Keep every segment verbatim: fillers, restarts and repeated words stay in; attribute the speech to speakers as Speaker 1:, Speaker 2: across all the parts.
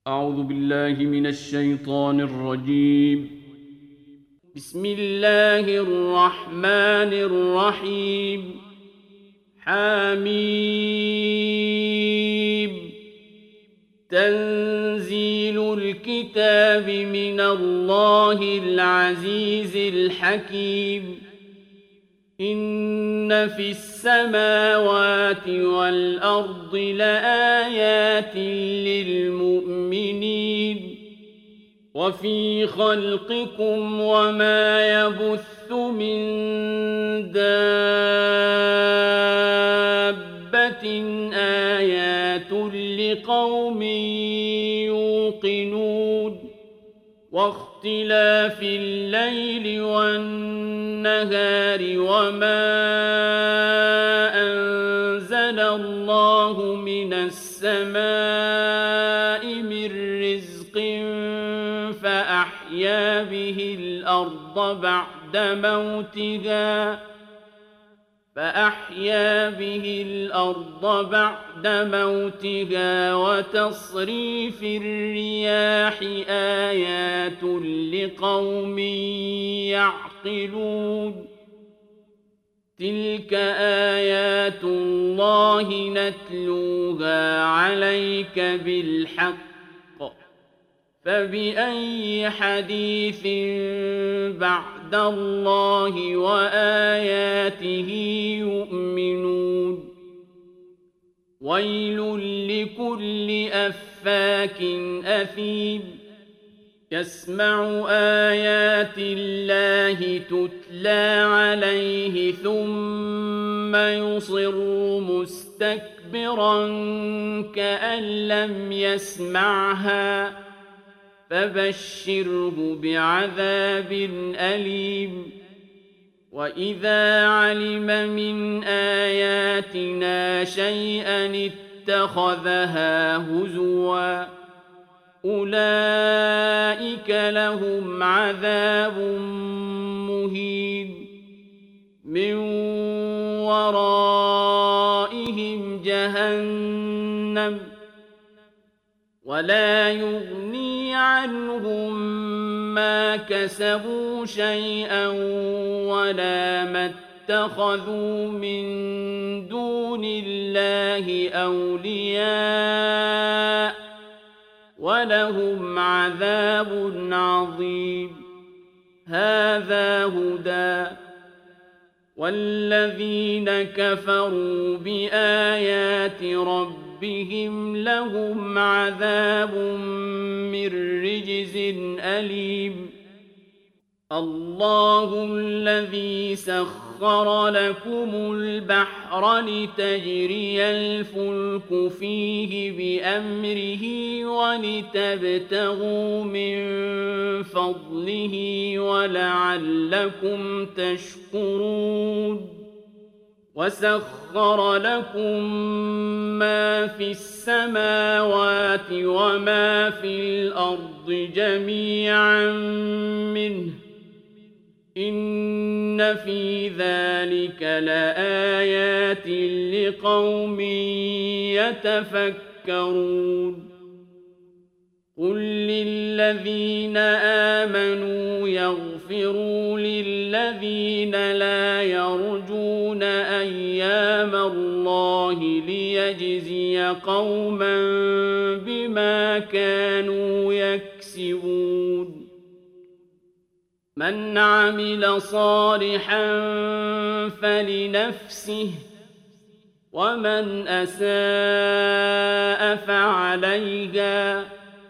Speaker 1: أعوذ بالله من الشيطان الرجيم. بسم الله الرحمن الرحيم. حميم. تنزيل الكتاب من الله العزيز الحكيم. إن في السماوات والأرض لآيات للمؤمنين وفي خلقكم وما يبث من دابة آيات لقوم يوقنون واختلاف الليل والنهار وما أنزل الله من السماء من رزق فأحيا به الأرض بعد موتها فأحيا به الأرض بعد موتها وتصريف الرياح آيات لقوم يعقلون تلك آيات الله نتلوها عليك بالحق فبأي حديث بعد الله وآياته يؤمنون ويل لكل أفاك أثيم يسمع آيات الله تتلى عليه ثم يصر مستكبرا كأن لم يسمعها فبشره بعذاب أليم وإذا علم من آياتنا شيئا اتخذها هزوا أولئك لهم عذاب مهين من ورائهم جهنم ولا يغني عنهم ما كسبوا شيئا ولا ما اتخذوا من دون الله أولياء ولهم عذاب عظيم هذا هدى والذين كفروا بآيات ربهم بهم لهم عذاب من رجز أليم الله الذي سخر لكم البحر لتجري الفلك فيه بأمره ولتبتغوا من فضله ولعلكم تشكرون وسخر لكم ما في السماوات وما في الأرض جميعا منه إن في ذلك لآيات لقوم يتفكرون قل للذين آمنوا يغفروا للذين لا يرجون أيام الله ليجزي قوما بما كانوا يكسبون من عمل صالحا فلنفسه ومن أساء فعليها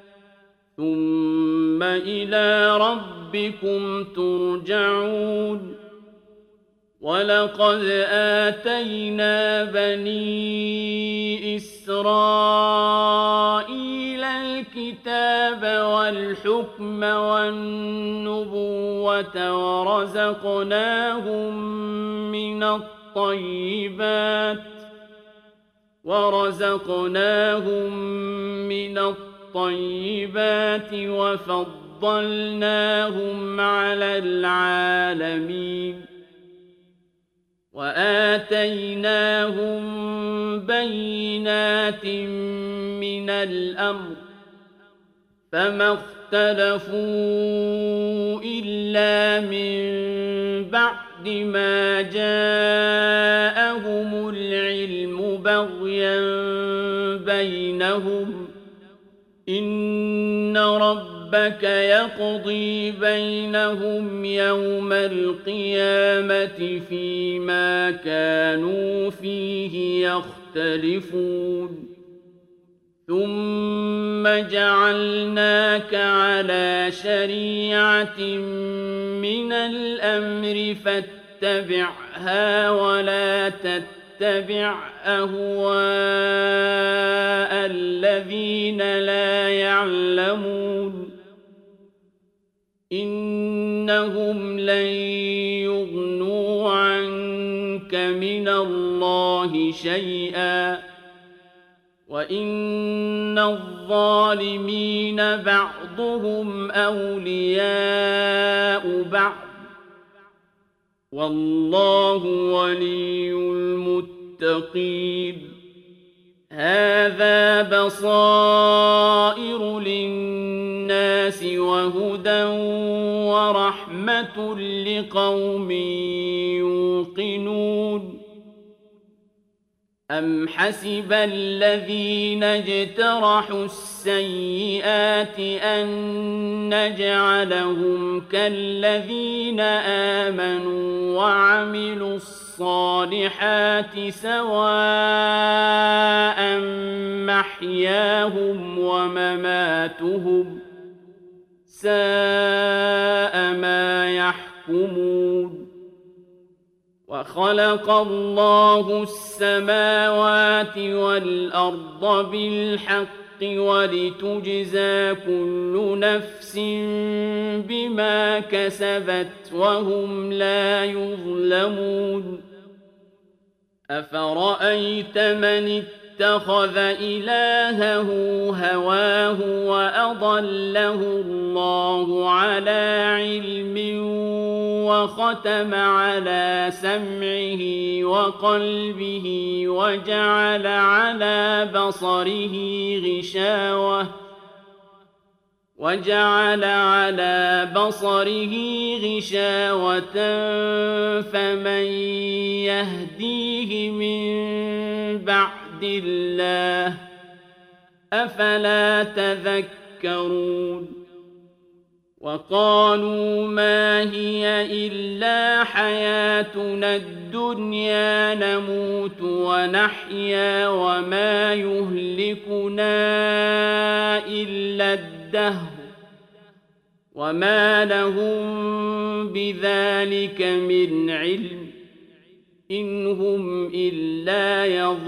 Speaker 1: ثم إلى ربكم ترجعون ولقد آتينا بني إسرائيل الكتاب والحكم والنبوة ورزقناهم من الطيبات ورزقناهم من الطيبات وفضلناهم على العالمين وآتيناهم بينات من الأمر فما اختلفوا إلا من بعد ما جاءهم العلم بغيا بينهم إن ربك يقضي بينهم يوم القيامة فيما كانوا فيه يختلفون ثم جعلناك على شريعة من الأمر فاتبعها ولا تتبع أهواء الذين لا يعلمون إنهم لن يغنوا عنك من الله شيئا وإن الظالمين بعضهم أولياء بعض والله ولي المتقين هذا بصائر للناس وهدى ورحمة لقوم يوقنون أم حسب الذين اجترحوا السيئات أن نجعلهم كالذين آمنوا وعملوا الصالحات سواء محياهم ومماتهم ساء ما يحكمون وخلق الله السماوات والأرض بالحق ولتجزى كل نفس بما كسبت وهم لا يظلمون أفرأيت من اتخذ إلهه هواه وأضله الله على علم وختم على سمعه وقلبه وجعل على بصره غشاوة وجعل على بصره غشاوة فمن يهديه من بعد الله أفلا تذكرون وقالوا ما هي إلا حياتنا الدنيا نموت ونحيا وما يهلكنا إلا الدهر وما لهم بذلك من علم إن هم إلا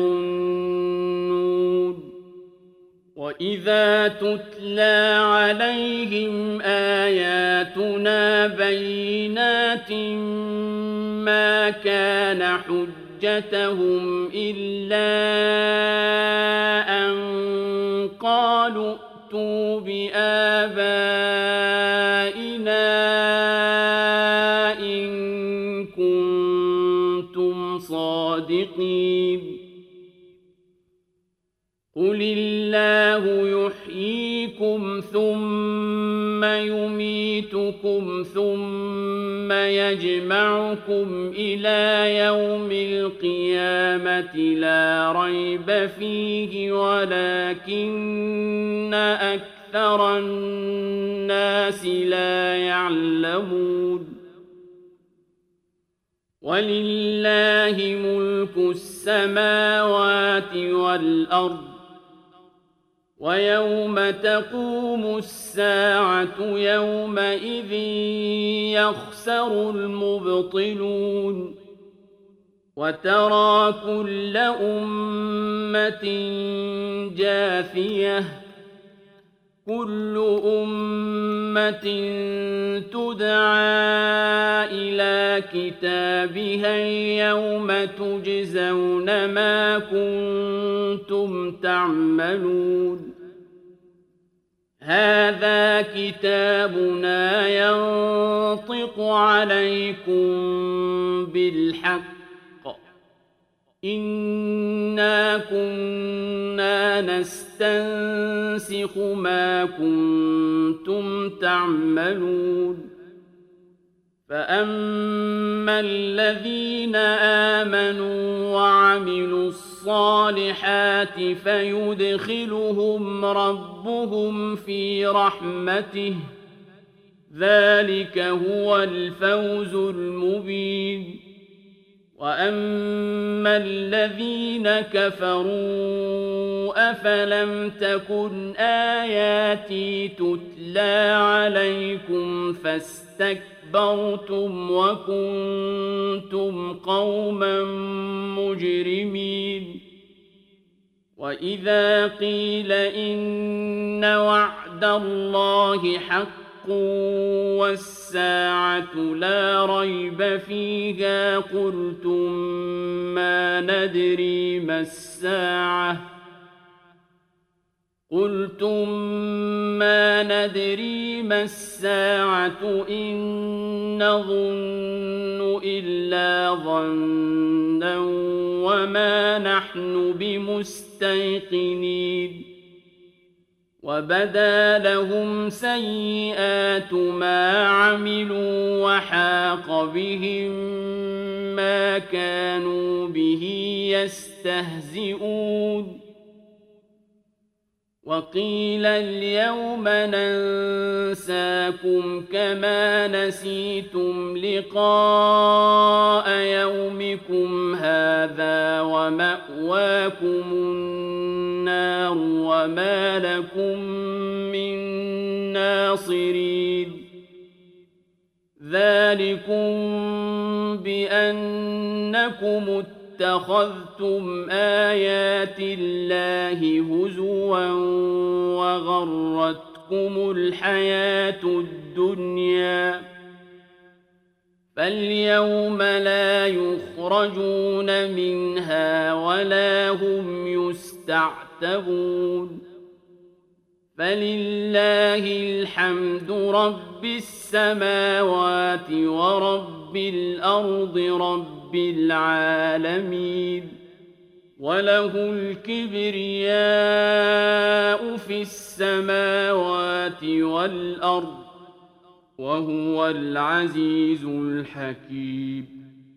Speaker 1: يظنون وإذا تتلى عليهم آياتنا بينات ما كان حجتهم إلا أن قالوا ائتوا بآبائنا إن كنتم صادقين قل الله يحييكم ثم يميتكم ثم يجمعكم إلى يوم القيامة لا ريب فيه ولكن أكثر الناس لا يعلمون ولله ملك السماوات والأرض ويوم تقوم الساعة يومئذ يخسر المبطلون وترى كل أمة جاثية كل أمة تدعى إلى كتابها اليوم تجزون ما كنتم تعملون هذا كتابنا ينطق عليكم بالحق إنا كنا نستنسخ ينسخ ما كنتم تعملون فأما الذين آمنوا وعملوا الصالحات فيدخلهم ربهم في رحمته ذلك هو الفوز المبين وأما الذين كفروا أفلم تكن آياتي تتلى عليكم فاستكبرتم وكنتم قوما مجرمين وإذا قيل إن وعد الله حق والساعة لا ريب فيها قلتم ما ندري ما الساعة قلتم ما ندري ما الساعة إن نظن إلا ظنا وما نحن بمستيقنين وبدا لهم سيئات ما عملوا وحاق بهم ما كانوا به يستهزئون وقيل اليوم ننساكم كما نسيتم لقاء يومكم هذا ومأواكم النار وما لكم من ناصرين ذلكم بأنكم اتخذتم آيات الله هزوا وغرتكم الحياة الدنيا فاليوم لا يخرجون منها ولا هم يستعتبون فلله الحمد رب السماوات ورب الأرض رب العالمين وله الكبرياء في السماوات والأرض وهو العزيز الحكيم